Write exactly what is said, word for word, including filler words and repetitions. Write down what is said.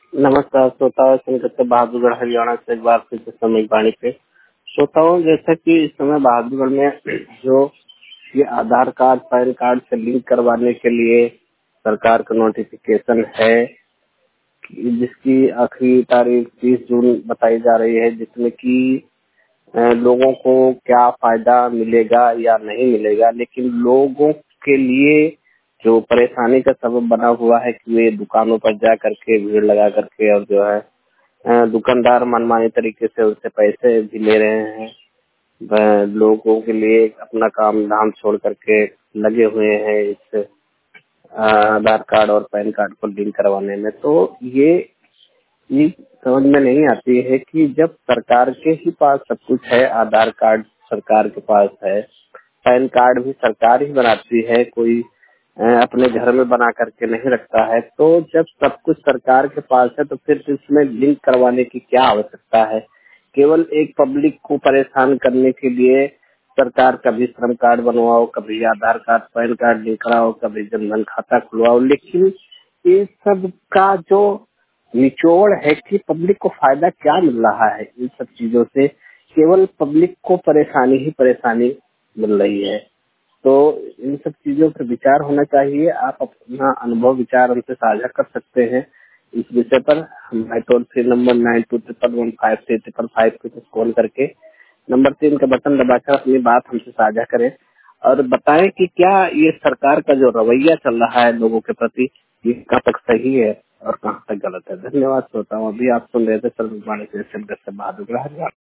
नमस्कार श्रोताओं, संगत बहादुरगढ़ हरियाणा से एक बार फिर से समय वाणी पे श्रोताओं, जैसा कि इस समय बहादुरगढ़ में जो ये आधार कार्ड पैन कार्ड से लिंक करवाने के लिए सरकार का नोटिफिकेशन है कि जिसकी आखिरी तारीख तीस जून बताई जा रही है, जिसमें कि अ, लोगों को क्या फायदा मिलेगा या नहीं मिलेगा, लेकिन लोगों के लिए जो परेशानी का सबब बना हुआ है कि वे दुकानों पर जा करके भीड़ लगा करके और जो है अ, दुकानदार मनमानी तरीके से उनसे पैसे भी ले रहे हैं। ब- लोगों के लिए अपना काम धाम छोड़ करके लगे हुए हैं इस अ, आधार कार्ड और पैन कार्ड को लिंक करवाने में। तो ये ये समझ में नहीं आती है कि जब सरकार के ही पास सब कुछ है, आधार कार्ड सरकार के पास है, पैन कार्ड भी सरकार ही बनाती है, कोई अ, अपने घर में बना करके नहीं रखता है। तो जब सब कुछ सरकार के पास है तो फिर इसमें लिंक करवाने की क्या आवश्यकता है? केवल एक पब्लिक को परेशान करने के लिए सरकार कभी श्रम कार्ड बनवाओ, कभी Aadhaar card pan card link कराओ, कभी जनधन खाता खुलवाओ, लेकिन ये सब का जो निचोड़ है कि पब्लिक को फायदा क्या मिल रहा है इन सब चीजों से? केवल पब्लिक को परेशानी ही परेशानी मिल रही है। तो इन सब चीजों पर विचार होना चाहिए। आप अपना अनुभव विचार हमसे साझा कर सकते हैं इस विषय पर। हमारे toll free number nine two triple one five three triple five को कॉल करके नंबर तीन का बटन दबाकर अपनी बात हमसे साझा करें और बताएं कि क्या ये सरकार का जो रवैया चल रहा है लोगों के प्रति, ये कहाँ तक सही है और कहाँ तक गलत है। धन्यवाद श्रोताओं। अभी आप सुन रहे थे सर्ववाणी से बहादुर।